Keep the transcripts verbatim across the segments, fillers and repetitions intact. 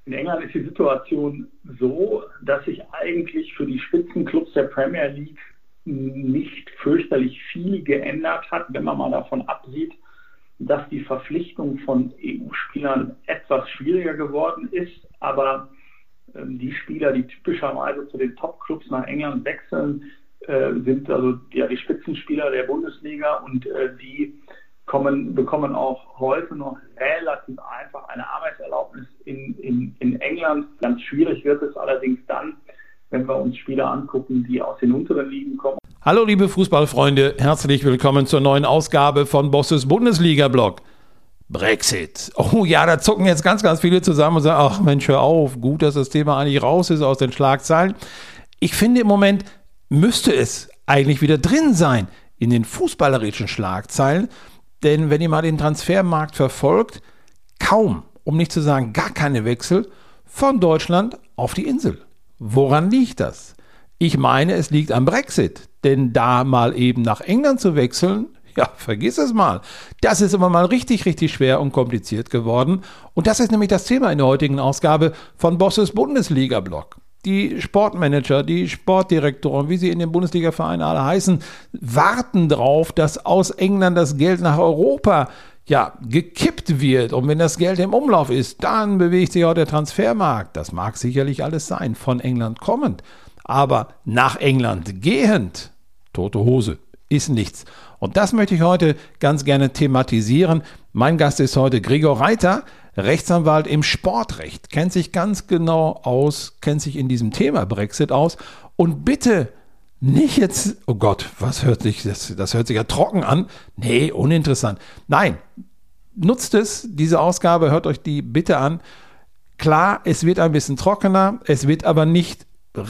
In England ist die Situation so, dass sich eigentlich für die Spitzenclubs der Premier League nicht fürchterlich viel geändert hat, wenn man mal davon absieht, dass die Verpflichtung von E U-Spielern etwas schwieriger geworden ist, aber ähm, die Spieler, die typischerweise zu den Top-Clubs nach England wechseln, äh, sind also ja, die Spitzenspieler der Bundesliga und äh, die kommen, bekommen auch heute noch relativ einfach eine Arbeitserlaubnis in, in, in England. Ganz schwierig wird es allerdings dann, wenn wir uns Spieler angucken, die aus den unteren Ligen kommen. Hallo liebe Fußballfreunde, herzlich willkommen zur neuen Ausgabe von Bosses Bundesliga-Blog. Brexit. Oh ja, da zucken jetzt ganz, ganz viele zusammen und sagen, ach Mensch, hör auf, gut, dass das Thema eigentlich raus ist aus den Schlagzeilen. Ich finde im Moment müsste es eigentlich wieder drin sein in den fußballerischen Schlagzeilen, denn wenn ihr mal den Transfermarkt verfolgt, kaum, um nicht zu sagen gar keine Wechsel von Deutschland auf die Insel. Woran liegt das? Ich meine, es liegt am Brexit, denn da mal eben nach England zu wechseln, ja, vergiss es mal. Das ist immer mal richtig, richtig schwer und kompliziert geworden. Und das ist nämlich das Thema in der heutigen Ausgabe von Bosses Bundesliga-Blog. Die Sportmanager, die Sportdirektoren, wie sie in den Bundesliga-Vereinen alle heißen, warten darauf, dass aus England das Geld nach Europa ja, gekippt wird. Und wenn das Geld im Umlauf ist, dann bewegt sich auch der Transfermarkt. Das mag sicherlich alles sein, von England kommend. Aber nach England gehend, tote Hose, ist nichts. Und das möchte ich heute ganz gerne thematisieren. Mein Gast ist heute Gregor Reiter, Rechtsanwalt im Sportrecht, kennt sich ganz genau aus, kennt sich in diesem Thema Brexit aus. Und bitte nicht jetzt, oh Gott, was hört sich, das, das hört sich ja trocken an. Nee, uninteressant. Nein, nutzt es, diese Ausgabe, hört euch die bitte an. Klar, es wird ein bisschen trockener, es wird aber nicht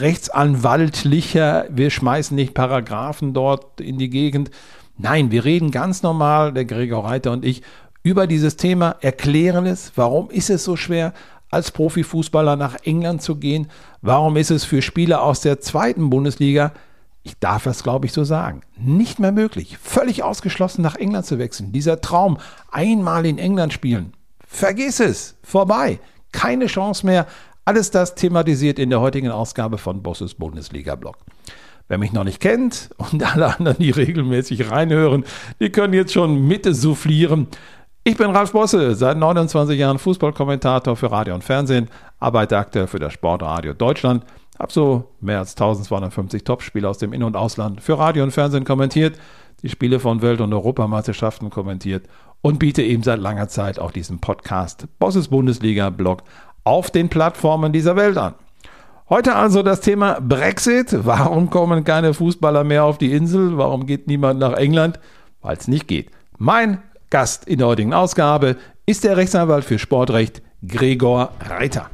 rechtsanwaltlicher, wir schmeißen nicht Paragraphen dort in die Gegend. Nein, wir reden ganz normal, der Gregor Reiter und ich, über dieses Thema, erklären es, warum ist es so schwer, als Profifußballer nach England zu gehen, warum ist es für Spieler aus der zweiten Bundesliga, ich darf das glaube ich so sagen, nicht mehr möglich, völlig ausgeschlossen nach England zu wechseln. Dieser Traum, einmal in England spielen, vergiss es, vorbei, keine Chance mehr. Alles das thematisiert in der heutigen Ausgabe von Bosses Bundesliga-Blog. Wer mich noch nicht kennt und alle anderen, die regelmäßig reinhören, die können jetzt schon Mitte soufflieren. Ich bin Ralf Bosse, seit neunundzwanzig Jahren Fußballkommentator für Radio und Fernsehen, arbeite aktuell für das Sportradio Deutschland, habe so mehr als eintausendzweihundertfünfzig Topspiele aus dem In- und Ausland für Radio und Fernsehen kommentiert, die Spiele von Welt- und Europameisterschaften kommentiert und biete eben seit langer Zeit auch diesen Podcast Bosses Bundesliga-Blog auf den Plattformen dieser Welt an. Heute also das Thema Brexit. Warum kommen keine Fußballer mehr auf die Insel? Warum geht niemand nach England? Weil es nicht geht. Mein Gast in der heutigen Ausgabe ist der Rechtsanwalt für Sportrecht Gregor Reiter.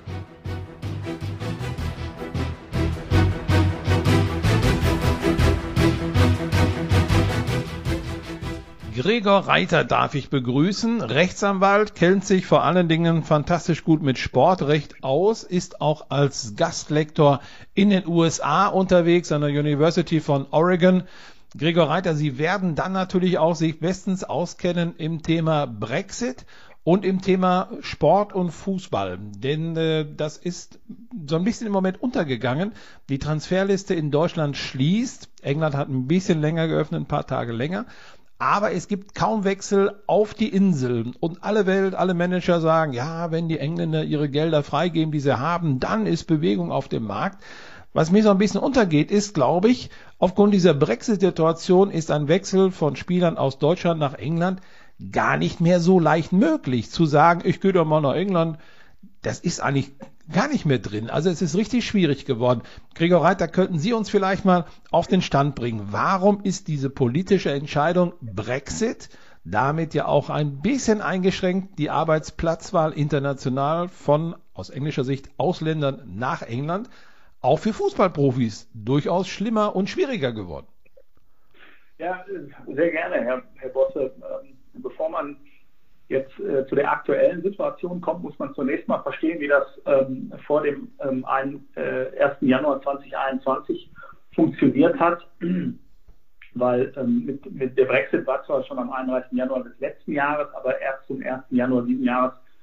Gregor Reiter darf ich begrüßen, Rechtsanwalt, kennt sich vor allen Dingen fantastisch gut mit Sportrecht aus, ist auch als Gastlektor in den U S A unterwegs an der University von Oregon. Gregor Reiter, Sie werden dann natürlich auch sich bestens auskennen im Thema Brexit und im Thema Sport und Fußball, denn äh, das ist so ein bisschen im Moment untergegangen. Die Transferliste in Deutschland schließt, England hat ein bisschen länger geöffnet, ein paar Tage länger. Aber es gibt kaum Wechsel auf die Insel und alle Welt, alle Manager sagen, ja, wenn die Engländer ihre Gelder freigeben, die sie haben, dann ist Bewegung auf dem Markt. Was mir so ein bisschen untergeht, ist, glaube ich, aufgrund dieser Brexit-Situation ist ein Wechsel von Spielern aus Deutschland nach England gar nicht mehr so leicht möglich. Zu sagen, ich gehe doch mal nach England, das ist eigentlich gar nicht mehr drin. Also es ist richtig schwierig geworden. Gregor Reiter, könnten Sie uns vielleicht mal auf den Stand bringen? Warum ist diese politische Entscheidung Brexit, damit ja auch ein bisschen eingeschränkt die Arbeitsplatzwahl international von, aus englischer Sicht, Ausländern nach England, auch für Fußballprofis durchaus schlimmer und schwieriger geworden? Ja, sehr gerne, Herr, Herr Bosse. Bevor man jetzt äh, zu der aktuellen Situation kommt, muss man zunächst mal verstehen, wie das ähm, vor dem ähm, ersten Januar zweitausendeinundzwanzig funktioniert hat, weil ähm, mit, mit der Brexit war zwar schon am einunddreißigsten Januar des letzten Jahres, aber erst zum ersten Januar diesen Jahres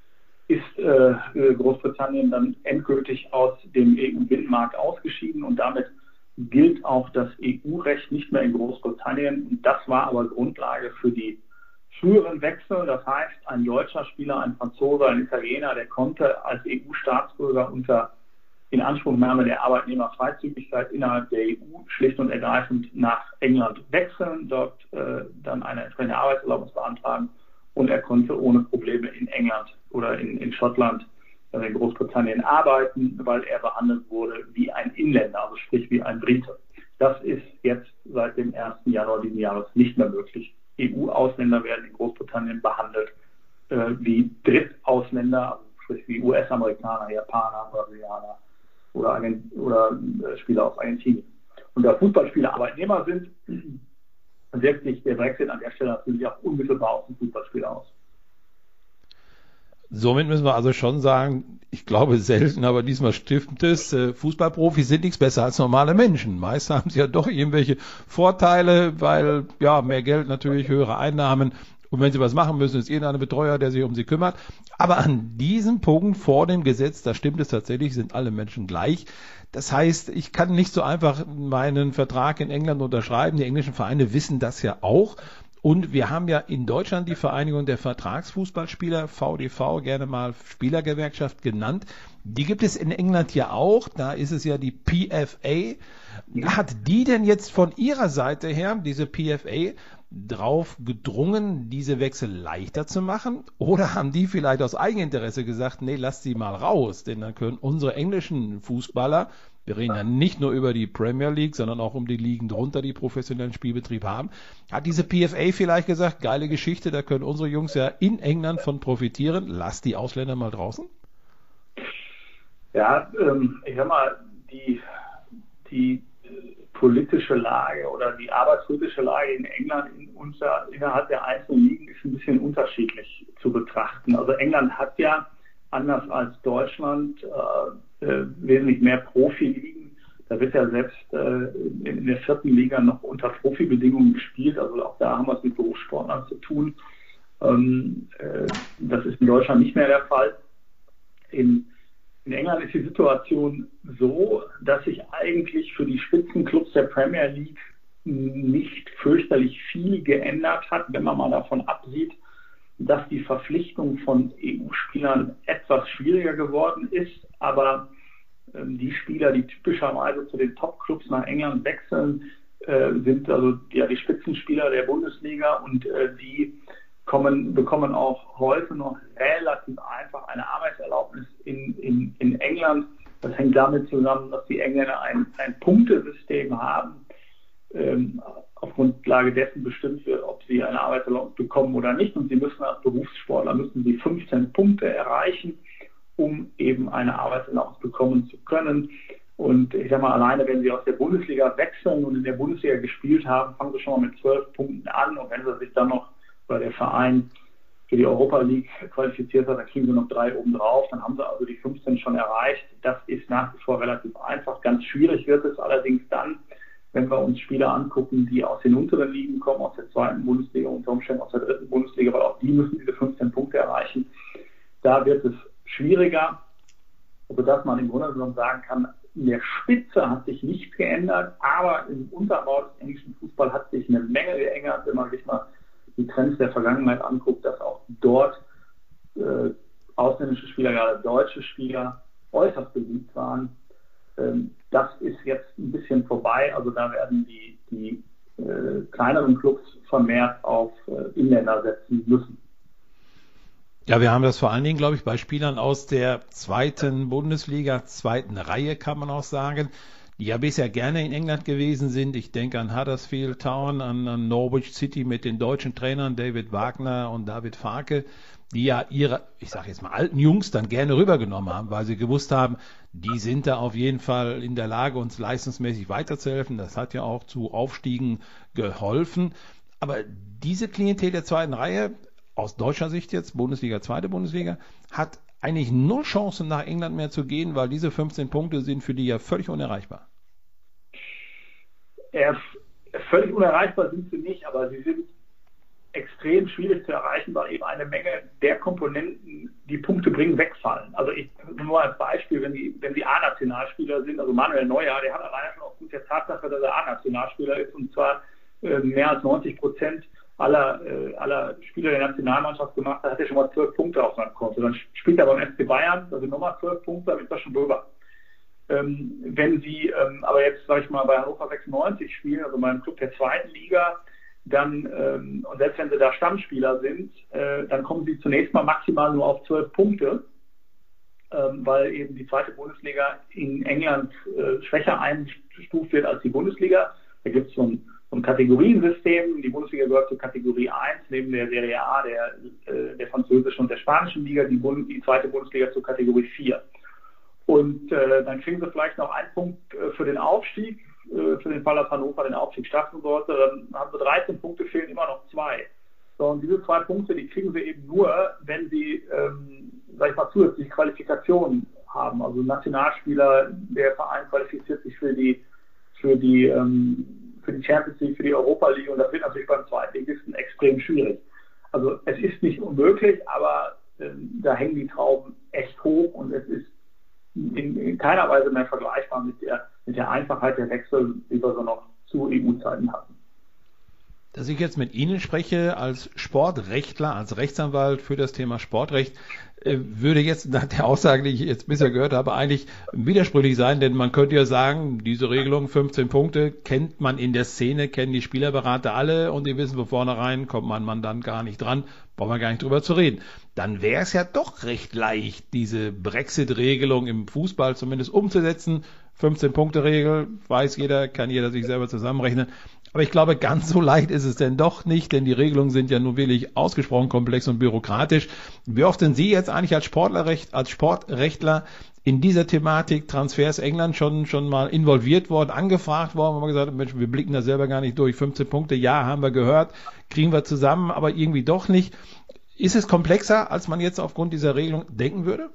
ist äh, Großbritannien dann endgültig aus dem E U-Binnenmarkt ausgeschieden und damit gilt auch das E U-Recht nicht mehr in Großbritannien. Und das war aber Grundlage für die früheren Wechsel. Das heißt, ein deutscher Spieler, ein Franzose, ein Italiener, der konnte als E U-Staatsbürger unter Inanspruchnahme der Arbeitnehmerfreizügigkeit innerhalb der E U schlicht und ergreifend nach England wechseln, dort äh, dann eine entsprechende Arbeitserlaubnis beantragen und er konnte ohne Probleme in England oder in, in Schottland, also in Großbritannien arbeiten, weil er behandelt wurde wie ein Inländer, also sprich wie ein Brite. Das ist jetzt seit dem ersten Januar diesen Jahres nicht mehr möglich. E U-Ausländer werden in Großbritannien behandelt äh, wie Drittausländer, also sprich wie U S-Amerikaner, Japaner, Brasilianer oder, Argent oder äh, Spieler aus Argentinien. Und da Fußballspieler Arbeitnehmer sind, wirkt sich der Brexit an der Stelle natürlich auch unmittelbar auf den Fußballspieler aus. Somit müssen wir also schon sagen, ich glaube selten, aber diesmal stimmt es, Fußballprofis sind nichts besser als normale Menschen. Meist haben sie ja doch irgendwelche Vorteile, weil ja mehr Geld natürlich, höhere Einnahmen und wenn sie was machen müssen, ist irgendein Betreuer, der sich um sie kümmert. Aber an diesem Punkt vor dem Gesetz, da stimmt es tatsächlich, sind alle Menschen gleich. Das heißt, ich kann nicht so einfach meinen Vertrag in England unterschreiben. Die englischen Vereine wissen das ja auch. Und wir haben ja in Deutschland die Vereinigung der Vertragsfußballspieler, V D V, gerne mal Spielergewerkschaft genannt. Die gibt es in England ja auch. Da ist es ja die P F A. Hat die denn jetzt von ihrer Seite her, diese P F A, drauf gedrungen, diese Wechsel leichter zu machen? Oder haben die vielleicht aus Eigeninteresse gesagt, nee, lasst sie mal raus, denn dann können unsere englischen Fußballer, wir reden ja nicht nur über die Premier League, sondern auch um die Ligen drunter, die professionellen Spielbetrieb haben, hat diese P F A vielleicht gesagt, geile Geschichte, da können unsere Jungs ja in England von profitieren, lasst die Ausländer mal draußen? Ja, ähm, ich sag mal, die, die politische Lage oder die arbeitspolitische Lage in England in unser, innerhalb der einzelnen Ligen ist ein bisschen unterschiedlich zu betrachten. Also England hat ja anders als Deutschland äh, äh, wesentlich mehr Profiligen. Da wird ja selbst äh, in, in der vierten Liga noch unter Profibedingungen gespielt. Also auch da haben wir es mit Berufssportlern zu tun. Ähm, äh, das ist in Deutschland nicht mehr der Fall. In In England ist die Situation so, dass sich eigentlich für die Spitzenclubs der Premier League nicht fürchterlich viel geändert hat, wenn man mal davon absieht, dass die Verpflichtung von E U-Spielern etwas schwieriger geworden ist. Aber ähm, die Spieler, die typischerweise zu den Top-Clubs nach England wechseln, äh, sind also ja die Spitzenspieler der Bundesliga und äh, die Kommen, bekommen auch heute noch relativ einfach eine Arbeitserlaubnis in, in, in England. Das hängt damit zusammen, dass die Engländer ein, ein Punktesystem haben. Ähm, auf Grundlage dessen bestimmt wird, ob sie eine Arbeitserlaubnis bekommen oder nicht. Und sie müssen als Berufssportler müssen sie fünfzehn Punkte erreichen, um eben eine Arbeitserlaubnis bekommen zu können. Und ich sage mal, alleine wenn sie aus der Bundesliga wechseln und in der Bundesliga gespielt haben, fangen sie schon mal mit zwölf Punkten an. Und wenn sie sich dann noch weil der Verein für die Europa League qualifiziert hat, dann kriegen sie noch drei oben drauf, dann haben sie also die fünfzehn schon erreicht. Das ist nach wie vor relativ einfach. Ganz schwierig wird es allerdings dann, wenn wir uns Spieler angucken, die aus den unteren Ligen kommen, aus der zweiten Bundesliga, unter Umständen aus der dritten Bundesliga, weil auch die müssen diese fünfzehn Punkte erreichen. Da wird es schwieriger, sodass man im Grunde genommen sagen kann, in der Spitze hat sich nichts geändert, aber im Unterbau des englischen Fußballs hat sich eine Menge geändert, wenn man sich mal die Trends der Vergangenheit anguckt, dass auch dort äh, ausländische Spieler, gerade deutsche Spieler, äußerst beliebt waren. Ähm, das ist jetzt ein bisschen vorbei. Also da werden die, die äh, kleineren Clubs vermehrt auf äh, Inländer setzen müssen. Ja, wir haben das vor allen Dingen, glaube ich, bei Spielern aus der zweiten Bundesliga, zweiten Reihe, kann man auch sagen, die ja bisher gerne in England gewesen sind. Ich denke an Huddersfield Town, an, an Norwich City mit den deutschen Trainern David Wagner und David Farke, die ja ihre, ich sage jetzt mal, alten Jungs dann gerne rübergenommen haben, weil sie gewusst haben, die sind da auf jeden Fall in der Lage, uns leistungsmäßig weiterzuhelfen. Das hat ja auch zu Aufstiegen geholfen. Aber diese Klientel der zweiten Reihe, aus deutscher Sicht jetzt, Bundesliga, zweite Bundesliga, hat eigentlich null Chancen nach England mehr zu gehen, weil diese fünfzehn Punkte sind für die ja völlig unerreichbar. Ja, völlig unerreichbar sind sie nicht, aber sie sind extrem schwierig zu erreichen, weil eben eine Menge der Komponenten, die Punkte bringen, wegfallen. Also ich nur als Beispiel, wenn die, wenn die A-Nationalspieler sind, also Manuel Neuer, der hat alleine schon aufgrund der Tatsache, dass er A-Nationalspieler ist, und zwar äh, mehr als neunzig Prozent aller, äh, aller Spieler der Nationalmannschaft gemacht, da hat er schon mal zwölf Punkte auf seinem Konto. Dann spielt er beim F C Bayern, also nochmal zwölf Punkte, damit ist er schon drüber. Ähm, wenn Sie ähm, aber jetzt, sag ich mal, bei Hannover sechsundneunzig spielen, also beim Club der zweiten Liga, dann, ähm, und selbst wenn Sie da Stammspieler sind, äh, dann kommen Sie zunächst mal maximal nur auf zwölf Punkte, ähm, weil eben die zweite Bundesliga in England äh, schwächer eingestuft wird als die Bundesliga. Da gibt es so ein, so ein Kategoriensystem. Die Bundesliga gehört zur Kategorie eins, neben der Serie A, der, äh, der französischen und der spanischen Liga, die, Bund, die zweite Bundesliga zur Kategorie vier. Und äh, dann kriegen Sie vielleicht noch einen Punkt äh, für den Aufstieg, äh, für den Fall, dass Hannover den Aufstieg schaffen sollte. Dann haben Sie dreizehn Punkte, fehlen immer noch zwei. So, und diese zwei Punkte, die kriegen Sie eben nur, wenn Sie, ähm, sag ich mal, zusätzliche Qualifikationen haben. Also Nationalspieler, der Verein qualifiziert sich für die, für die, ähm, für die Champions League, für die Europa League, und das wird natürlich beim Zweitligisten extrem schwierig. Also es ist nicht unmöglich, aber ähm, da hängen die Trauben echt hoch, und es ist In, in keiner Weise mehr vergleichbar mit der, mit der Einfachheit der Wechsel, die wir so noch zu E U-Zeiten hatten. Dass ich jetzt mit Ihnen spreche als Sportrechtler, als Rechtsanwalt für das Thema Sportrecht, würde jetzt nach der Aussage, die ich jetzt bisher gehört habe, eigentlich widersprüchlich sein, denn man könnte ja sagen, diese Regelung fünfzehn Punkte kennt man in der Szene, kennen die Spielerberater alle, und die wissen von vornherein, kommt mein Mandant gar nicht dran, brauchen wir gar nicht drüber zu reden. Dann wäre es ja doch recht leicht, diese Brexit-Regelung im Fußball zumindest umzusetzen. fünfzehn-Punkte-Regel, weiß jeder, kann jeder sich selber zusammenrechnen. Aber ich glaube, ganz so leicht ist es denn doch nicht, denn die Regelungen sind ja nun wirklich ausgesprochen komplex und bürokratisch. Wie oft sind Sie jetzt eigentlich als Sportlerrecht, als Sportrechtler in dieser Thematik Transfers England schon, schon mal involviert worden, angefragt worden, wo man gesagt hat, Mensch, wir blicken da selber gar nicht durch. fünfzehn Punkte, ja, haben wir gehört, kriegen wir zusammen, aber irgendwie doch nicht. Ist es komplexer, als man jetzt aufgrund dieser Regelung denken würde?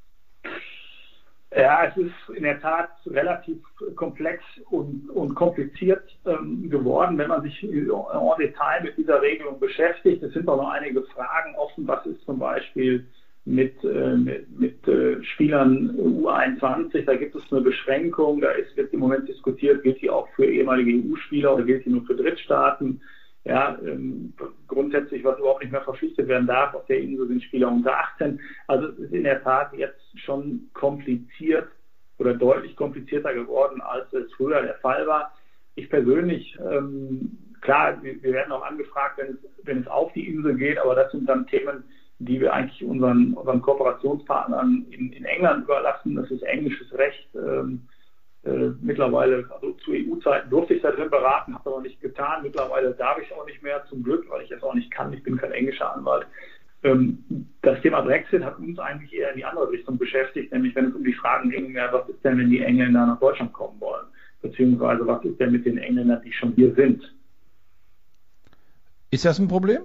Ja, es ist in der Tat relativ komplex und, und kompliziert ähm, geworden, wenn man sich en Detail mit dieser Regelung beschäftigt. Es sind auch noch einige Fragen offen. Was ist zum Beispiel mit, äh, mit, mit äh, Spielern U einundzwanzig? Da gibt es eine Beschränkung. Da ist, wird im Moment diskutiert, gilt die auch für ehemalige E U-Spieler oder gilt die nur für Drittstaaten? Ja, ähm, grundsätzlich, was überhaupt nicht mehr verpflichtet werden darf, auf der Insel sind Spieler unter achtzehn. Also es ist in der Tat jetzt schon kompliziert oder deutlich komplizierter geworden, als es früher der Fall war. Ich persönlich, ähm, klar, wir, wir werden auch angefragt, wenn es, wenn es auf die Insel geht, aber das sind dann Themen, die wir eigentlich unseren, unseren Kooperationspartnern in, in England überlassen. Das ist englisches Recht. Ähm, Äh, mittlerweile, also zu E U-Zeiten durfte ich da drin beraten, habe aber nicht getan. Mittlerweile darf ich auch nicht mehr, zum Glück, weil ich es auch nicht kann. Ich bin kein englischer Anwalt. Ähm, das Thema Brexit hat uns eigentlich eher in die andere Richtung beschäftigt, nämlich wenn es um die Fragen ging, ja, was ist denn, wenn die Engländer nach Deutschland kommen wollen? Beziehungsweise was ist denn mit den Engländern, die schon hier sind? Ist das ein Problem?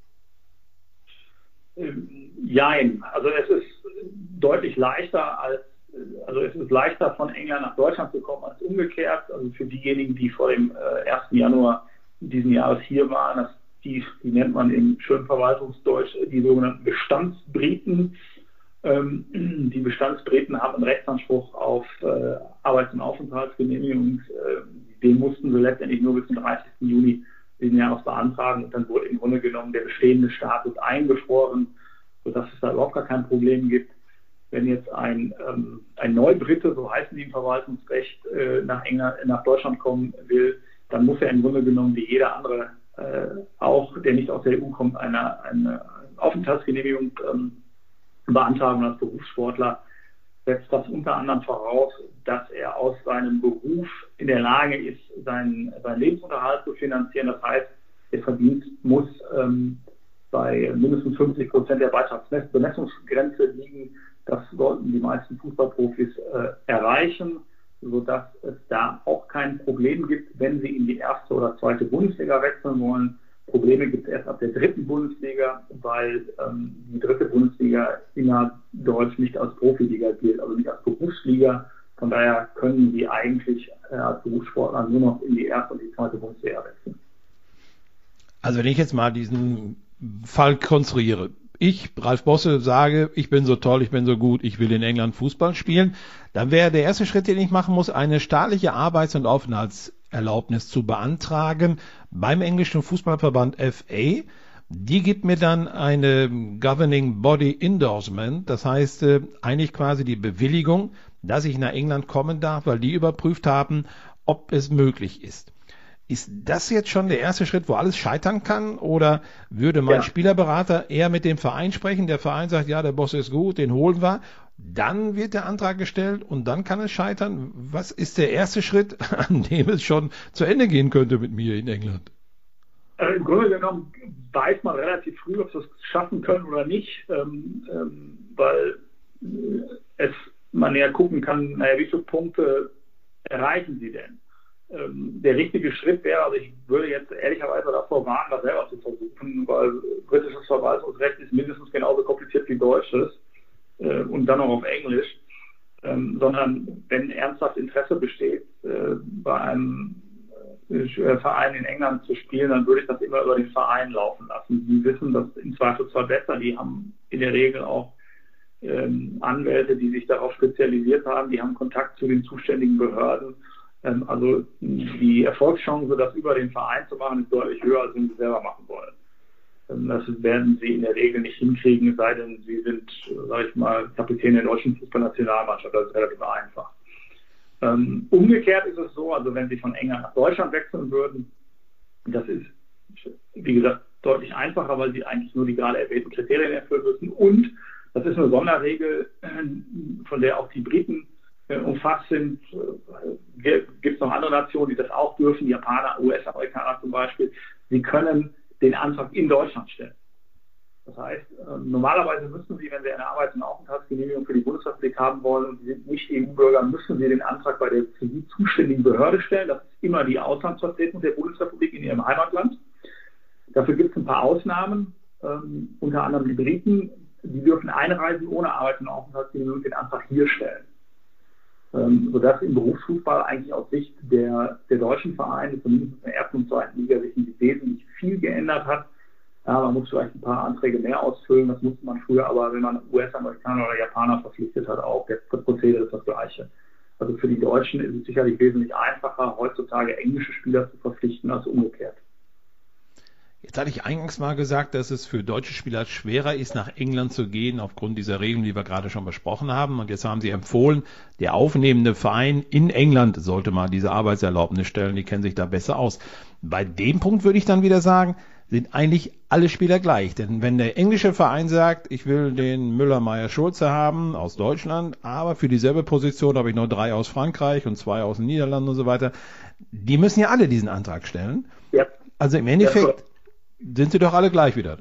Ähm, jein. Also es ist deutlich leichter als Also es ist leichter, von England nach Deutschland zu kommen als umgekehrt. Also für diejenigen, die vor dem äh, ersten Januar diesen Jahres hier waren, das, die, die nennt man im schönen Verwaltungsdeutsch die sogenannten Bestandsbriten. Ähm, die Bestandsbriten haben einen Rechtsanspruch auf äh, Arbeits- und Aufenthaltsgenehmigung. Äh, den mussten sie letztendlich nur bis zum dreißigsten Juni diesen Jahres beantragen, und dann wurde im Grunde genommen der bestehende Status eingefroren, sodass es da überhaupt gar kein Problem gibt. Wenn jetzt ein, ähm, ein Neubrite, so heißen die im Verwaltungsrecht, äh, nach, England, nach Deutschland kommen will, dann muss er im Grunde genommen wie jeder andere äh, auch, der nicht aus der E U kommt, eine, eine Aufenthaltsgenehmigung ähm, beantragen. Als Berufssportler setzt das unter anderem voraus, dass er aus seinem Beruf in der Lage ist, seinen, seinen Lebensunterhalt zu finanzieren. Das heißt, der Verdienst muss ähm, bei mindestens fünfzig Prozent der Beitragsbemessungsgrenze liegen. Das sollten die meisten Fußballprofis äh, erreichen, sodass es da auch kein Problem gibt, wenn sie in die erste oder zweite Bundesliga wechseln wollen. Probleme gibt es erst ab der dritten Bundesliga, weil ähm, die dritte Bundesliga innerdeutsch nicht als Profiliga gilt, also nicht als Berufsliga. Von daher können sie eigentlich äh, als Berufssportler nur noch in die erste und die zweite Bundesliga wechseln. Also wenn ich jetzt mal diesen Fall konstruiere, ich, Ralf Bosse, sage, ich bin so toll, ich bin so gut, ich will in England Fußball spielen, dann wäre der erste Schritt, den ich machen muss, eine staatliche Arbeits- und Aufenthaltserlaubnis zu beantragen beim englischen Fußballverband F A. Die gibt mir dann eine Governing Body Endorsement, das heißt äh, eigentlich quasi die Bewilligung, dass ich nach England kommen darf, weil die überprüft haben, ob es möglich ist. Ist das jetzt schon der erste Schritt, wo alles scheitern kann? Oder würde mein ja. Spielerberater eher mit dem Verein sprechen? Der Verein sagt, ja, der Boss ist gut, den holen wir. Dann wird der Antrag gestellt und dann kann es scheitern. Was ist der erste Schritt, an dem es schon zu Ende gehen könnte mit mir in England? Also im Grunde genommen weiß man relativ früh, ob sie es schaffen können oder nicht, ähm, ähm, weil es man ja gucken kann, naja, wie viele Punkte erreichen sie denn? Ähm, der richtige Schritt wäre, also ich würde jetzt ehrlicherweise davor warnen, das selber zu versuchen, weil britisches Verwaltungsrecht ist mindestens genauso kompliziert wie deutsches äh, und dann noch auf Englisch, ähm, sondern wenn ernsthaft Interesse besteht, äh, bei einem äh, Verein in England zu spielen, dann würde ich das immer über den Verein laufen lassen. Die wissen das im Zweifelsfall besser, die haben in der Regel auch ähm, Anwälte, die sich darauf spezialisiert haben, die haben Kontakt zu den zuständigen Behörden. Also die Erfolgschance, das über den Verein zu machen, ist deutlich höher, als wenn sie selber machen wollen. Das werden sie in der Regel nicht hinkriegen, es sei denn, sie sind, sage ich mal, Kapitän der deutschen Fußballnationalmannschaft. Das ist relativ einfach. Ähm, umgekehrt ist es so, also wenn sie von England nach Deutschland wechseln würden, das ist, wie gesagt, deutlich einfacher, weil sie eigentlich nur die gerade erwähnten Kriterien erfüllen müssen. Und das ist eine Sonderregel, von der auch die Briten umfasst sind. Gibt es noch andere Nationen, die das auch dürfen, Japaner, U S-Amerikaner zum Beispiel. Sie können den Antrag in Deutschland stellen. Das heißt, normalerweise müssen Sie, wenn Sie eine Arbeits- und Aufenthaltsgenehmigung für die Bundesrepublik haben wollen und Sie sind nicht E U-Bürger, müssen Sie den Antrag bei der für Sie zuständigen Behörde stellen. Das ist immer die Auslandsvertretung der Bundesrepublik in Ihrem Heimatland. Dafür gibt es ein paar Ausnahmen, ähm, unter anderem die Briten. Die dürfen einreisen ohne Arbeits- und Aufenthaltsgenehmigung den Antrag hier stellen. Sodass im Berufsfußball eigentlich aus Sicht der, der deutschen Vereine, zumindest in der ersten und zweiten Liga, sich nicht wesentlich viel geändert hat. Ja, man muss vielleicht ein paar Anträge mehr ausfüllen, das musste man früher, aber wenn man U S-Amerikaner oder Japaner verpflichtet hat, auch das Prozedere ist das gleiche. Also für die Deutschen ist es sicherlich wesentlich einfacher, heutzutage englische Spieler zu verpflichten, als umgekehrt. Jetzt hatte ich eingangs mal gesagt, dass es für deutsche Spieler schwerer ist, nach England zu gehen, aufgrund dieser Regeln, die wir gerade schon besprochen haben. Und jetzt haben Sie empfohlen, der aufnehmende Verein in England sollte mal diese Arbeitserlaubnis stellen, die kennen sich da besser aus. Bei dem Punkt würde ich dann wieder sagen, sind eigentlich alle Spieler gleich. Denn wenn der englische Verein sagt, ich will den Müller-Meyer-Schulze haben aus Deutschland, aber für dieselbe Position habe ich noch drei aus Frankreich und zwei aus den Niederlanden und so weiter, die müssen ja alle diesen Antrag stellen. Ja. Also im Endeffekt... Ja, sind sie doch alle gleich wieder?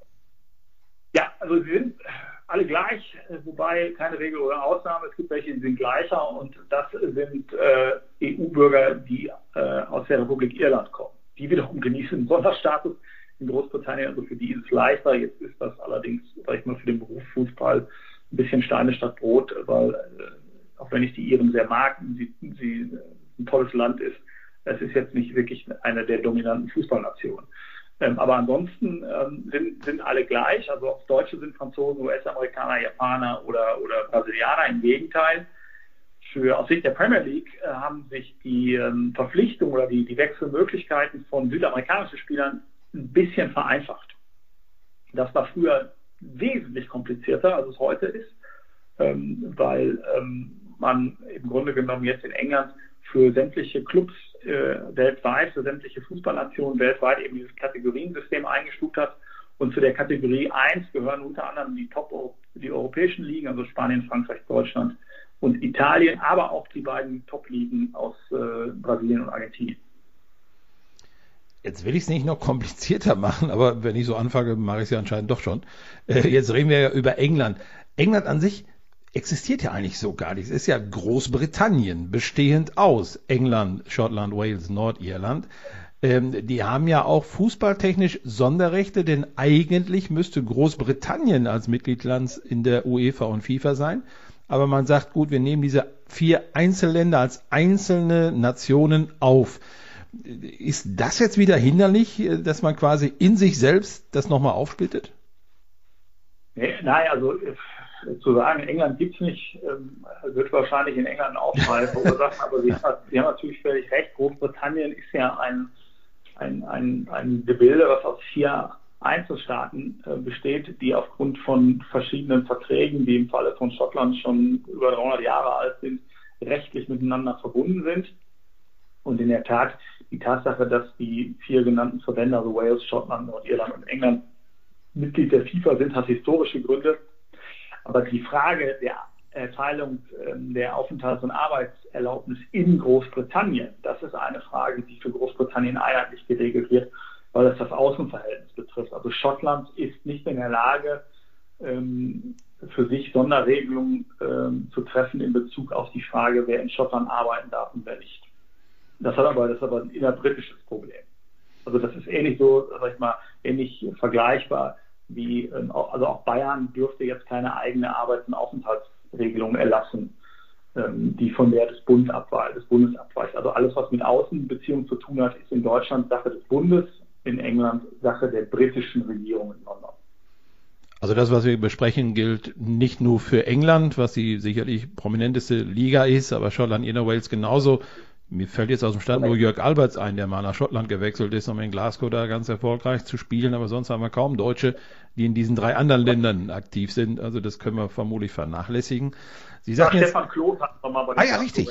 Ja, also sie sind alle gleich, wobei keine Regel oder Ausnahme. Es gibt welche, die sind gleicher und das sind äh, E U-Bürger, die äh, aus der Republik Irland kommen. Die wiederum genießen einen Sonderstatus in Großbritannien, also für die ist es leichter. Jetzt ist das allerdings, sag ich mal, für den Berufsfußball ein bisschen Steine statt Brot, weil äh, auch wenn ich die Iren sehr mag, sie, sie ein tolles Land ist, es ist jetzt nicht wirklich eine der dominanten Fußballnationen. Ähm, aber ansonsten ähm, sind, sind alle gleich, also ob es Deutsche sind, Franzosen, U S-Amerikaner, Japaner oder, oder Brasilianer, im Gegenteil. Für, aus Sicht der Premier League äh, haben sich die ähm, Verpflichtung oder die, die Wechselmöglichkeiten von südamerikanischen Spielern ein bisschen vereinfacht. Das war früher wesentlich komplizierter, als es heute ist, ähm, weil ähm, man im Grunde genommen jetzt in England für sämtliche Clubs äh, weltweit, für sämtliche Fußballnationen weltweit eben dieses Kategoriensystem eingestuft hat. Und zu der Kategorie eins gehören unter anderem die Top, die europäischen Ligen, also Spanien, Frankreich, Deutschland und Italien, aber auch die beiden Top-Ligen aus äh, Brasilien und Argentinien. Jetzt will ich es nicht noch komplizierter machen, aber wenn ich so anfange, mache ich es ja anscheinend doch schon. Äh, jetzt reden wir ja über England. England an sich existiert ja eigentlich so gar nicht. Es ist ja Großbritannien, bestehend aus England, Schottland, Wales, Nordirland. Ähm, die haben ja auch fußballtechnisch Sonderrechte, denn eigentlich müsste Großbritannien als Mitgliedsland in der UEFA und FIFA sein. Aber man sagt, gut, wir nehmen diese vier Einzelländer als einzelne Nationen auf. Ist das jetzt wieder hinderlich, dass man quasi in sich selbst das nochmal aufsplittet? Nee, nein, also zu sagen, England gibt es nicht, ähm, wird wahrscheinlich in England einen Aufschrei verursachen, aber Sie, Sie haben natürlich völlig recht. Großbritannien ist ja ein, ein, ein, ein Gebilde, was aus vier Einzelstaaten äh, besteht, die aufgrund von verschiedenen Verträgen, die im Falle von Schottland schon über dreihundert Jahre alt sind, rechtlich miteinander verbunden sind. Und in der Tat, die Tatsache, dass die vier genannten Verbände, also Wales, Schottland, Nordirland und England, Mitglied der FIFA sind, hat historische Gründe. Aber die Frage der Erteilung der Aufenthalts- und Arbeitserlaubnis in Großbritannien, das ist eine Frage, die für Großbritannien einheitlich geregelt wird, weil das das Außenverhältnis betrifft. Also Schottland ist nicht in der Lage, für sich Sonderregelungen zu treffen in Bezug auf die Frage, wer in Schottland arbeiten darf und wer nicht. Das hat aber, das ist aber ein innerbritisches Problem. Also das ist ähnlich so, sag ich mal, ähnlich vergleichbar wie, also auch Bayern dürfte jetzt keine eigene Arbeits- und Aufenthaltsregelung erlassen, die von der des Bundes abweicht, des Bundes abweicht. Also alles, was mit Außenbeziehungen zu tun hat, ist in Deutschland Sache des Bundes, in England Sache der britischen Regierung in London. Also das, was wir besprechen, gilt nicht nur für England, was die sicherlich prominenteste Liga ist, aber Schottland, Irland, Wales genauso. Mir fällt jetzt aus dem Stand nur Jörg Alberts ein, der mal nach Schottland gewechselt ist, um in Glasgow da ganz erfolgreich zu spielen. Aber sonst haben wir kaum Deutsche, die in diesen drei anderen Ländern aktiv sind. Also das können wir vermutlich vernachlässigen. Sie sagten ja, jetzt, Stefan Kloß hat nochmal bei ah ja, richtig.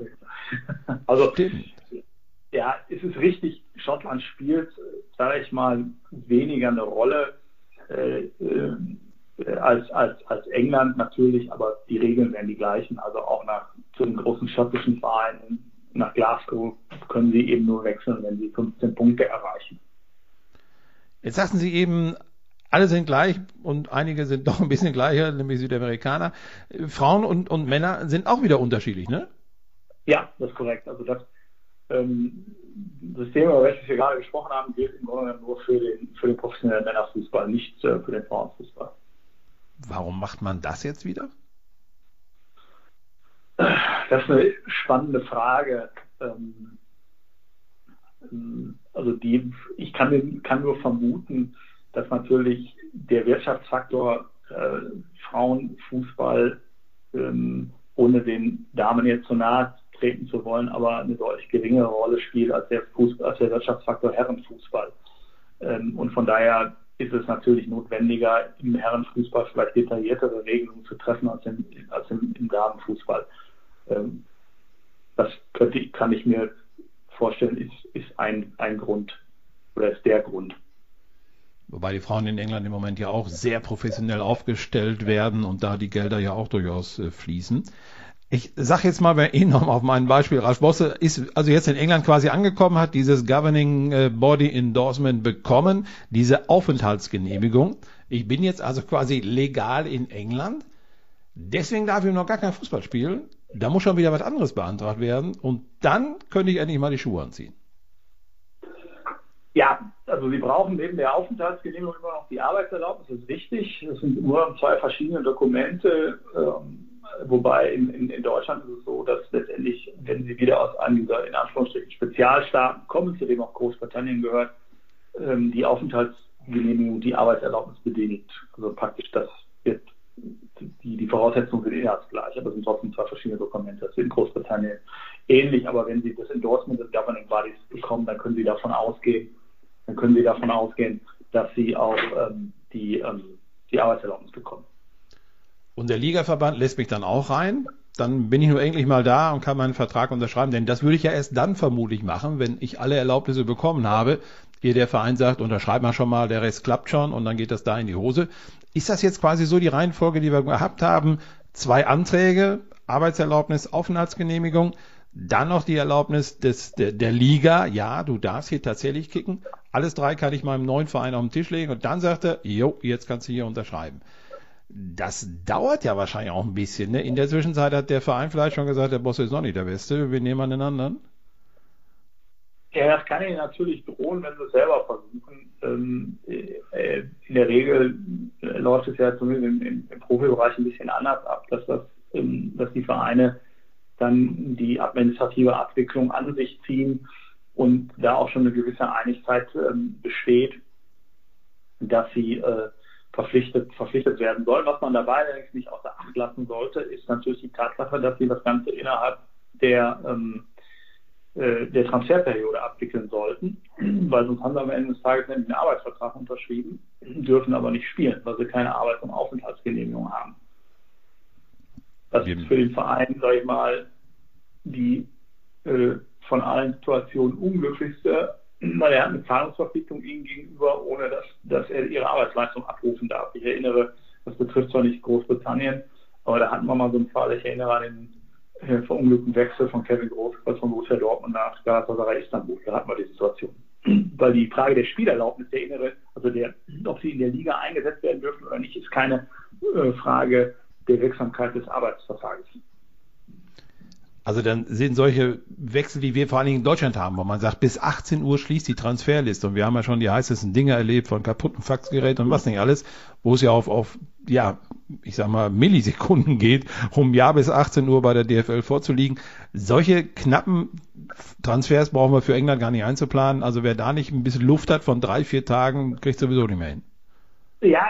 Also Stimmt. Ja, es ist richtig, Schottland spielt, sage ich mal, weniger eine Rolle äh, äh, als, als, als England natürlich, aber die Regeln werden die gleichen. Also auch nach zu den großen schottischen Vereinen nach Glasgow können sie eben nur wechseln, wenn sie fünfzehn Punkte erreichen. Jetzt sagten Sie eben, alle sind gleich und einige sind doch ein bisschen gleicher, nämlich Südamerikaner. Frauen und, und Männer sind auch wieder unterschiedlich, ne? Ja, das ist korrekt. Also das ähm, System, über welches wir gerade gesprochen haben, gilt im Grunde nur für den, für den professionellen Männerfußball, nicht äh, für den Frauenfußball. Warum macht man das jetzt wieder? Das ist eine spannende Frage. Also die, ich kann, kann nur vermuten, dass natürlich der Wirtschaftsfaktor äh, Frauenfußball, ähm, ohne den Damen jetzt zu nahe treten zu wollen, aber eine deutlich geringere Rolle spielt als der, Fußball, als der Wirtschaftsfaktor Herrenfußball. Ähm, und von daher ist es natürlich notwendiger, im Herrenfußball vielleicht detailliertere Regelungen zu treffen als im, als im, im Damenfußball. Das könnte, kann ich mir vorstellen, ist, ist ein, ein Grund oder ist der Grund. Wobei die Frauen in England im Moment ja auch sehr professionell aufgestellt werden und da die Gelder ja auch durchaus äh, fließen. Ich sage jetzt mal bei Ihnen noch auf mein Beispiel, Ralf Bosse ist also jetzt in England quasi angekommen, hat dieses Governing Body Endorsement bekommen, diese Aufenthaltsgenehmigung. Ich bin jetzt also quasi legal in England, deswegen darf ich noch gar kein Fußball spielen. Da muss schon wieder was anderes beantragt werden und dann könnte ich endlich mal die Schuhe anziehen. Ja, also Sie brauchen neben der Aufenthaltsgenehmigung immer noch die Arbeitserlaubnis, das ist richtig. Das sind nur zwei verschiedene Dokumente, ähm, wobei in, in, in Deutschland ist es so, dass letztendlich, wenn Sie wieder aus einem dieser in Anführungsstrichen Spezialstaaten kommen, zu dem auch Großbritannien gehört, ähm, die Aufenthaltsgenehmigung die Arbeitserlaubnis bedingt. Also praktisch das wird Die, die Voraussetzungen sind inhaltsgleich, aber es sind trotzdem zwei verschiedene Dokumente. Das ist in Großbritannien ähnlich, aber wenn Sie das Endorsement des Governing Bodies bekommen, dann können Sie davon ausgehen, dann können Sie davon ausgehen, dass Sie auch ähm, die, ähm, die Arbeitserlaubnis bekommen. Und der Ligaverband lässt mich dann auch rein? Dann bin ich nur endlich mal da und kann meinen Vertrag unterschreiben, denn das würde ich ja erst dann vermutlich machen, wenn ich alle Erlaubnisse bekommen habe, ehe der Verein sagt, unterschreib mal schon mal, der Rest klappt schon und dann geht das da in die Hose. Ist das jetzt quasi so die Reihenfolge, die wir gehabt haben? Zwei Anträge, Arbeitserlaubnis, Aufenthaltsgenehmigung, dann noch die Erlaubnis des, der, der Liga, ja, du darfst hier tatsächlich kicken. Alles drei kann ich meinem neuen Verein auf den Tisch legen und dann sagt er, jo, jetzt kannst du hier unterschreiben. Das dauert ja wahrscheinlich auch ein bisschen. Ne? In der Zwischenzeit hat der Verein vielleicht schon gesagt, der Boss ist noch nicht der Beste, wir nehmen einen anderen. Ja, das kann Ihnen natürlich drohen, wenn Sie es selber versuchen. Ähm, äh, in der Regel äh, läuft es ja zumindest im, im, im Profibereich ein bisschen anders ab, dass, das, ähm, dass die Vereine dann die administrative Abwicklung an sich ziehen und da auch schon eine gewisse Einigkeit ähm, besteht, dass sie äh, verpflichtet, verpflichtet werden sollen. Was man dabei allerdings nicht außer Acht lassen sollte, ist natürlich die Tatsache, dass sie das Ganze innerhalb der, ähm, äh, der Transferperiode abwickeln sollten, weil sonst haben sie am Ende des Tages nämlich einen Arbeitsvertrag unterschrieben, dürfen aber nicht spielen, weil sie keine Arbeits- und Aufenthaltsgenehmigung haben. Das ist für den Verein, sage ich mal, die äh, von allen Situationen unglücklichste, weil er hat eine Zahlungsverpflichtung ihnen gegenüber, ohne dass, dass er ihre Arbeitsleistung abrufen darf. Ich erinnere, das betrifft zwar nicht Großbritannien, aber da hatten wir mal so einen Fall, ich erinnere an den äh, verunglückten Wechsel von Kevin Großkreuz von Borussia Dortmund nach Galatasaray Istanbul. Da hatten wir die Situation. Weil die Frage der Spielerlaubnis der Innere, also der, ob sie in der Liga eingesetzt werden dürfen oder nicht, ist keine äh, Frage der Wirksamkeit des Arbeitsvertrages. Also dann sind solche Wechsel, wie wir vor allen Dingen in Deutschland haben, wo man sagt, bis achtzehn Uhr schließt die Transferliste. Und wir haben ja schon die heißesten Dinge erlebt, von kaputten Faxgeräten und was nicht alles, wo es ja auf, auf ja, ich sag mal, Millisekunden geht, um ja bis achtzehn Uhr bei der D F L vorzuliegen. Solche knappen Transfers brauchen wir für England gar nicht einzuplanen. Also wer da nicht ein bisschen Luft hat von drei, vier Tagen, kriegt sowieso nicht mehr hin. Ja,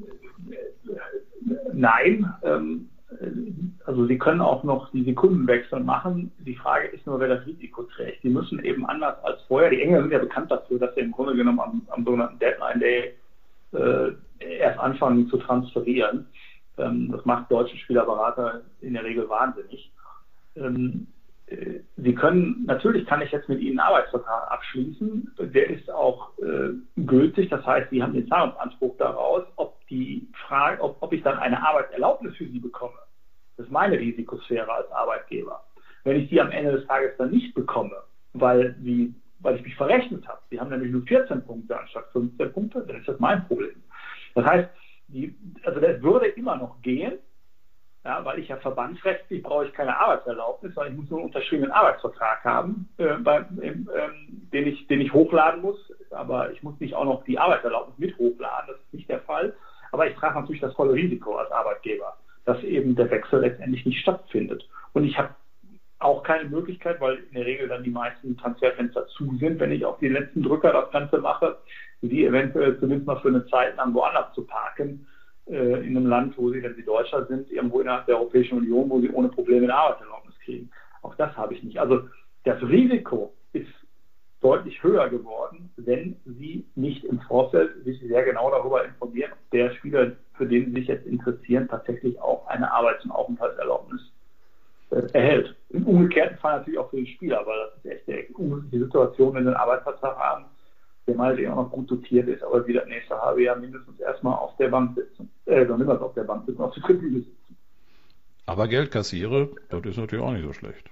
nein, ähm, also sie können auch noch die Sekundenwechsel machen. Die Frage ist nur, wer das Risiko trägt. Sie müssen eben anders als vorher, die Engländer sind ja bekannt dafür, dass sie im Grunde genommen am, am sogenannten Deadline Day äh, erst anfangen zu transferieren. Ähm, das macht deutsche Spielerberater in der Regel wahnsinnig. Ähm, äh, sie können, natürlich kann ich jetzt mit Ihnen einen Arbeitsvertrag abschließen, der ist auch äh, gültig, das heißt, Sie haben den Zahlungsanspruch daraus, ob die Frage, ob, ob ich dann eine Arbeitserlaubnis für Sie bekomme. Das ist meine Risikosphäre als Arbeitgeber. Wenn ich die am Ende des Tages dann nicht bekomme, weil, sie, weil ich mich verrechnet habe, Sie haben nämlich nur vierzehn Punkte anstatt fünfzehn Punkte, dann ist das mein Problem. Das heißt, die, also das würde immer noch gehen, ja, weil ich ja verbandsrechtlich brauche ich keine Arbeitserlaubnis, weil ich muss nur einen unterschriebenen Arbeitsvertrag haben, äh, bei, ähm, den, ich, den ich hochladen muss, aber ich muss nicht auch noch die Arbeitserlaubnis mit hochladen, das ist nicht der Fall. Aber ich trage natürlich das volle Risiko als Arbeitgeber, dass eben der Wechsel letztendlich nicht stattfindet. Und ich habe auch keine Möglichkeit, weil in der Regel dann die meisten Transferfenster zu sind, wenn ich auf die letzten Drücker das Ganze mache, die eventuell zumindest mal für eine Zeit lang woanders zu parken, äh, in einem Land, wo sie, wenn sie Deutscher sind, irgendwo innerhalb der Europäischen Union, wo sie ohne Probleme eine Arbeitserlaubnis kriegen. Auch das habe ich nicht. Also das Risiko ist deutlich höher geworden, wenn Sie nicht im Vorfeld sich sehr genau darüber informieren, ob der Spieler, für den Sie sich jetzt interessieren, tatsächlich auch eine Arbeits- und Aufenthaltserlaubnis äh, erhält. Im umgekehrten Fall natürlich auch für den Spieler, weil das ist echt eine unglückliche Situation, wenn Sie einen Arbeitsvertrag haben, der meinetwegen auch noch gut dotiert ist, aber wieder das nächste halbe Jahr mindestens erstmal auf der Bank sitzen. Äh, noch niemals auf der Bank sitzen, auf der Tribüne sitzen. Aber Geld kassiere, das ist natürlich auch nicht so schlecht.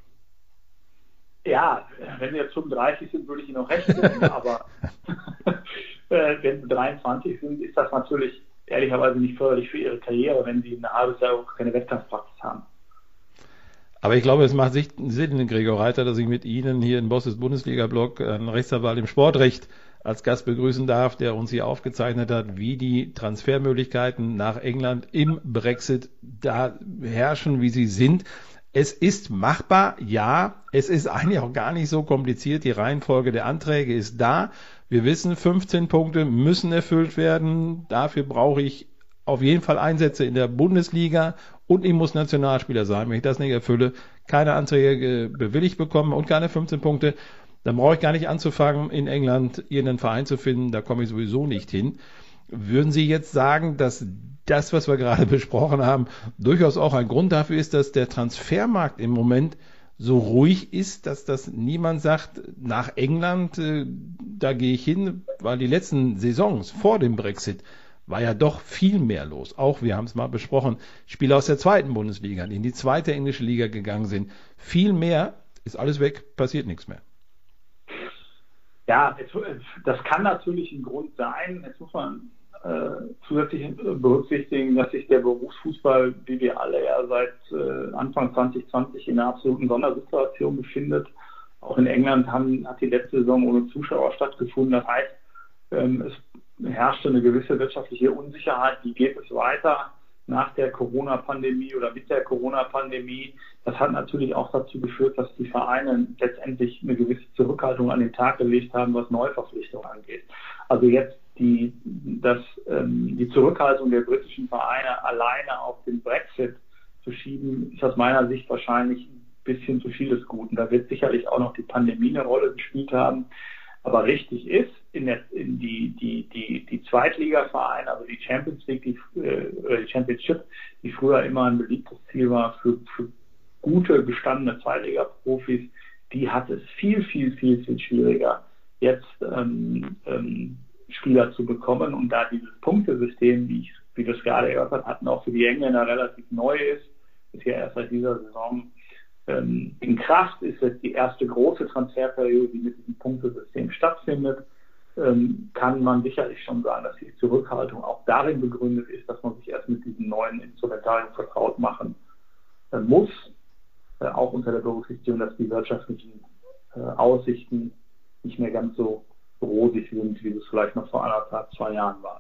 Ja, wenn Sie jetzt fünfunddreißig sind, würde ich Ihnen auch recht geben, aber äh, wenn Sie dreiundzwanzig sind, ist das natürlich ehrlicherweise nicht förderlich für Ihre Karriere, wenn Sie ein halbes Jahr auch keine Wettkampfpraxis haben. Aber ich glaube, es macht Sinn, Gregor Reiter, dass ich mit Ihnen hier in Bosses Bundesliga-Blog einen Rechtsanwalt im Sportrecht als Gast begrüßen darf, der uns hier aufgezeichnet hat, wie die Transfermöglichkeiten nach England im Brexit da herrschen, wie sie sind. Es ist machbar, ja, es ist eigentlich auch gar nicht so kompliziert. Die Reihenfolge der Anträge ist da. Wir wissen, fünfzehn Punkte müssen erfüllt werden. Dafür brauche ich auf jeden Fall Einsätze in der Bundesliga und ich muss Nationalspieler sein. Wenn ich das nicht erfülle, keine Anträge bewilligt bekommen und keine fünfzehn Punkte, dann brauche ich gar nicht anzufangen, in England irgendeinen Verein zu finden. Da komme ich sowieso nicht hin. Würden Sie jetzt sagen, dass das, was wir gerade besprochen haben, durchaus auch ein Grund dafür ist, dass der Transfermarkt im Moment so ruhig ist, dass das niemand sagt, nach England, äh, da gehe ich hin, weil die letzten Saisons vor dem Brexit war ja doch viel mehr los. Auch, wir haben es mal besprochen, Spieler aus der zweiten Bundesliga, die in die zweite englische Liga gegangen sind. Viel mehr, ist alles weg, passiert nichts mehr. Ja, das kann natürlich ein Grund sein. Jetzt muss man äh, zusätzlich berücksichtigen, dass sich der Berufsfußball, wie wir alle ja seit äh, Anfang zwanzig zwanzig in einer absoluten Sondersituation befindet. Auch in England haben, hat die letzte Saison ohne Zuschauer stattgefunden. Das heißt, ähm, es herrschte eine gewisse wirtschaftliche Unsicherheit. Wie geht es weiter? nach der Corona-Pandemie oder mit der Corona-Pandemie. Das hat natürlich auch dazu geführt, dass die Vereine letztendlich eine gewisse Zurückhaltung an den Tag gelegt haben, was Neuverpflichtungen angeht. Also jetzt die, das, ähm, die Zurückhaltung der britischen Vereine alleine auf den Brexit zu schieben, ist aus meiner Sicht wahrscheinlich ein bisschen zu viel des Guten. Da wird sicherlich auch noch die Pandemie eine Rolle gespielt haben. Aber richtig ist, in, der, in die, die, die, die Zweitligavereine, also die Champions League, die, äh, die Championship, die früher immer ein beliebtes Ziel war für, für gute, gestandene Zweitliga-Profis, die hat es viel, viel, viel, viel schwieriger, jetzt ähm, ähm, Spieler zu bekommen. Und da dieses Punktesystem, wie, ich, wie wir es gerade erörtert hatten, auch für die Engländer relativ neu ist, ist ja erst seit dieser Saison ähm, in Kraft, ist jetzt die erste große Transferperiode, die mit diesem Punktesystem stattfindet, ähm, kann man sicherlich schon sagen, dass die Zurückhaltung auch darin begründet ist, dass man sich erst mit diesem neuen Instrumentarium vertraut machen äh, muss, äh, auch unter der Berücksichtigung, dass die wirtschaftlichen äh, Aussichten nicht mehr ganz so rosig sind, wie es vielleicht noch vor anderthalb, zwei Jahren waren.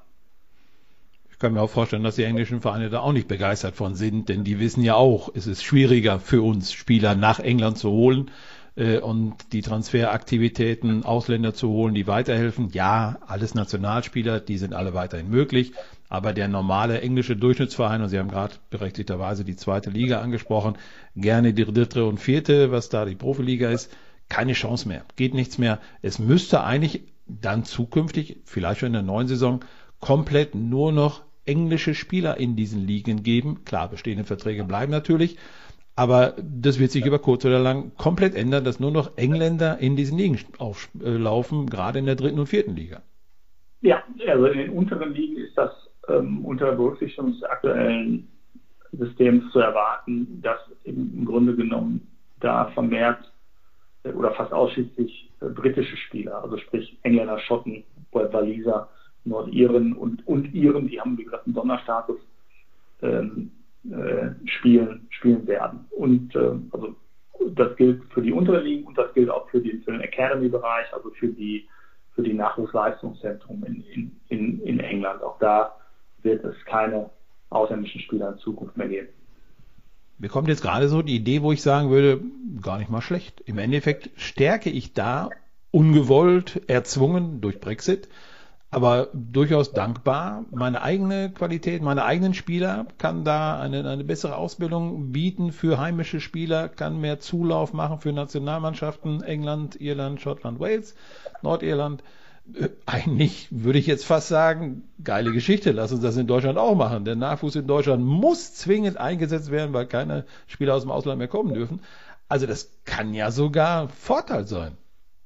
Ich kann mir auch vorstellen, dass die englischen Vereine da auch nicht begeistert von sind, denn die wissen ja auch, es ist schwieriger für uns, Spieler nach England zu holen äh, und die Transferaktivitäten, Ausländer zu holen, die weiterhelfen. Ja, alles Nationalspieler, die sind alle weiterhin möglich, aber der normale englische Durchschnittsverein, und Sie haben gerade berechtigterweise die zweite Liga angesprochen, gerne die dritte und vierte, was da die Profiliga ist, keine Chance mehr, geht nichts mehr. Es müsste eigentlich dann zukünftig, vielleicht schon in der neuen Saison, komplett nur noch englische Spieler in diesen Ligen geben. Klar, bestehende Verträge bleiben natürlich, aber das wird sich über kurz oder lang komplett ändern, dass nur noch Engländer in diesen Ligen auflaufen, gerade in der dritten und vierten Liga. Ja, also in den unteren Ligen ist das ähm, unter Berücksichtigung des aktuellen Systems zu erwarten, dass im Grunde genommen da vermehrt oder fast ausschließlich äh, britische Spieler, also sprich Engländer, Schotten, Waliser, Nordiren und, und Iren, die haben wie gesagt einen Sonderstatus, ähm, äh, spielen, spielen werden. Und äh, also das gilt für die unteren Ligen und das gilt auch für, die, für den Academy-Bereich, also für die für die Nachwuchsleistungszentrum in, in, in, in England. Auch da wird es keine ausländischen Spieler in Zukunft mehr geben. Mir kommt jetzt gerade so die Idee, wo ich sagen würde, gar nicht mal schlecht. Im Endeffekt stärke ich da ungewollt, erzwungen durch Brexit, aber durchaus dankbar. Meine eigene Qualität, meine eigenen Spieler kann da eine, eine bessere Ausbildung bieten für heimische Spieler, kann mehr Zulauf machen für Nationalmannschaften, England, Irland, Schottland, Wales, Nordirland. Eigentlich würde ich jetzt fast sagen, geile Geschichte, lass uns das in Deutschland auch machen. Der Nachwuchs in Deutschland muss zwingend eingesetzt werden, weil keine Spieler aus dem Ausland mehr kommen dürfen. Also das kann ja sogar ein Vorteil sein.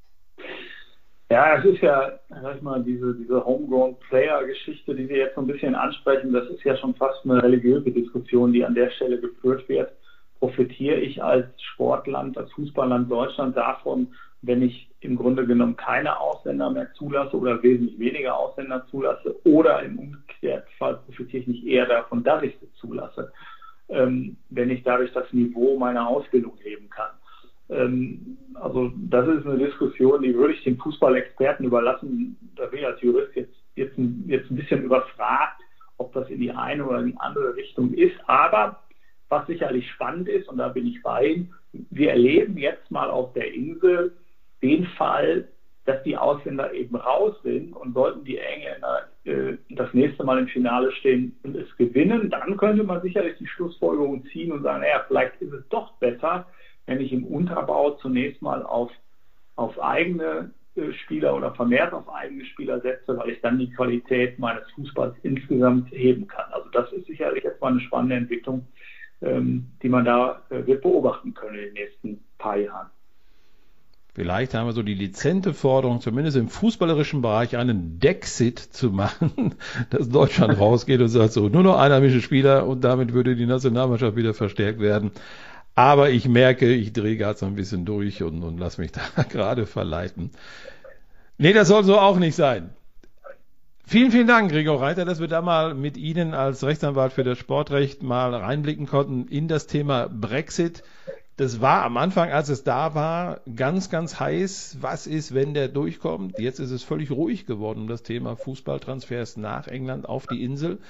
Ja, es ist ja, sag ich mal, diese, diese Homegrown-Player-Geschichte, die Sie jetzt so ein bisschen ansprechen, das ist ja schon fast eine religiöse Diskussion, die an der Stelle geführt wird. Profitiere ich als Sportland, als Fußballland Deutschland davon, wenn ich im Grunde genommen keine Ausländer mehr zulasse oder wesentlich weniger Ausländer zulasse, oder im Umkehrfall profitiere ich nicht eher davon, dass ich sie zulasse, ähm, wenn ich dadurch das Niveau meiner Ausbildung heben kann. Ähm, also das ist eine Diskussion, die würde ich den Fußballexperten überlassen. Da bin ich als Jurist jetzt, jetzt, ein, jetzt ein bisschen überfragt, ob das in die eine oder in die andere Richtung ist. Aber was sicherlich spannend ist, und da bin ich bei Ihnen, wir erleben jetzt mal auf der Insel den Fall, dass die Ausländer eben raus sind, und sollten die Engländer äh, das nächste Mal im Finale stehen und es gewinnen, dann könnte man sicherlich die Schlussfolgerung ziehen und sagen, naja, vielleicht ist es doch besser, wenn ich im Unterbau zunächst mal auf, auf eigene äh, Spieler oder vermehrt auf eigene Spieler setze, weil ich dann die Qualität meines Fußballs insgesamt heben kann. Also das ist sicherlich jetzt mal eine spannende Entwicklung, ähm, die man da äh, wird beobachten können in den nächsten paar Jahren. Vielleicht haben wir so die dezente Forderung, zumindest im fußballerischen Bereich einen Dexit zu machen, dass Deutschland rausgeht und sagt so, nur noch einheimische Spieler, und damit würde die Nationalmannschaft wieder verstärkt werden. Aber ich merke, ich drehe gerade so ein bisschen durch und, und lasse mich da gerade verleiten. Nee, das soll so auch nicht sein. Vielen, vielen Dank, Gregor Reiter, dass wir da mal mit Ihnen als Rechtsanwalt für das Sportrecht mal reinblicken konnten in das Thema Brexit. Das war am Anfang, als es da war, ganz, ganz heiß. Was ist, wenn der durchkommt? Jetzt ist es völlig ruhig geworden um das Thema Fußballtransfers nach England auf die Insel.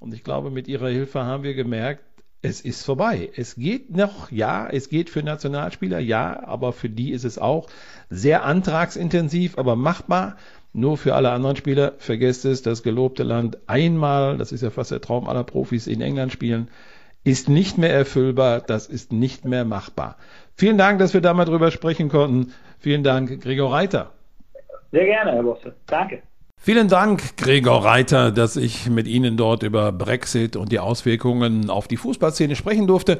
Und ich glaube, mit ihrer Hilfe haben wir gemerkt, es ist vorbei. Es geht noch, ja, es geht für Nationalspieler, ja, aber für die ist es auch sehr antragsintensiv, aber machbar. Nur für alle anderen Spieler, vergesst es, das gelobte Land einmal, das ist ja fast der Traum aller Profis, in England spielen, ist nicht mehr erfüllbar, das ist nicht mehr machbar. Vielen Dank, dass wir da mal drüber sprechen konnten. Vielen Dank, Gregor Reiter. Sehr gerne, Herr Bosse. Danke. Vielen Dank, Gregor Reiter, dass ich mit Ihnen dort über Brexit und die Auswirkungen auf die Fußballszene sprechen durfte.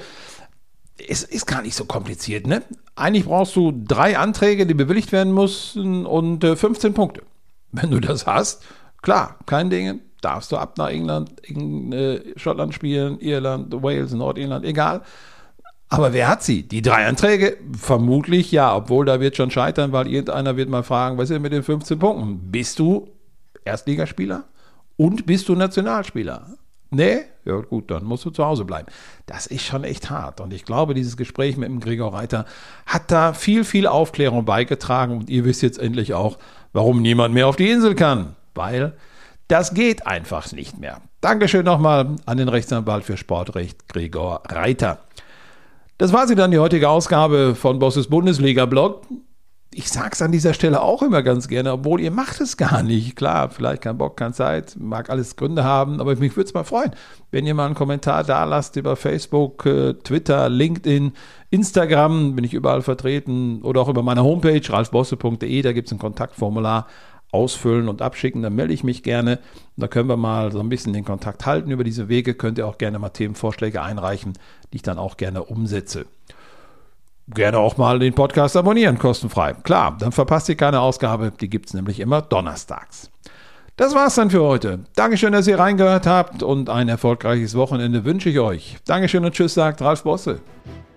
Es ist gar nicht so kompliziert, ne? Eigentlich brauchst du drei Anträge, die bewilligt werden müssen und äh, fünfzehn Punkte. Wenn du das hast, klar, kein Ding, darfst du ab nach England, in, äh, Schottland spielen, Irland, Wales, Nordirland, egal. Aber wer hat sie? Die drei Anträge? Vermutlich ja, obwohl da wird schon scheitern, weil irgendeiner wird mal fragen, was ist denn mit den fünfzehn Punkten? Bist du Erstligaspieler und bist du Nationalspieler? Nee? Ja gut, dann musst du zu Hause bleiben. Das ist schon echt hart und ich glaube, dieses Gespräch mit dem Gregor Reiter hat da viel, viel Aufklärung beigetragen und ihr wisst jetzt endlich auch, warum niemand mehr auf die Insel kann, weil das geht einfach nicht mehr. Dankeschön nochmal an den Rechtsanwalt für Sportrecht Gregor Reiter. Das war sie dann, die heutige Ausgabe von Bosses Bundesliga-Blog. Ich sage es an dieser Stelle auch immer ganz gerne, obwohl ihr macht es gar nicht. Klar, vielleicht kein Bock, keine Zeit, mag alles Gründe haben, aber mich würde es mal freuen, wenn ihr mal einen Kommentar da lasst über Facebook, Twitter, LinkedIn, Instagram, bin ich überall vertreten, oder auch über meine Homepage ralf bosse punkt de, da gibt es ein Kontaktformular, ausfüllen und abschicken, dann melde ich mich gerne. Da können wir mal so ein bisschen den Kontakt halten. Über diese Wege könnt ihr auch gerne mal Themenvorschläge einreichen, die ich dann auch gerne umsetze. Gerne auch mal den Podcast abonnieren, kostenfrei. Klar, dann verpasst ihr keine Ausgabe, die gibt es nämlich immer donnerstags. Das war's dann für heute. Dankeschön, dass ihr reingehört habt und ein erfolgreiches Wochenende wünsche ich euch. Dankeschön und tschüss, sagt Ralf Bosse.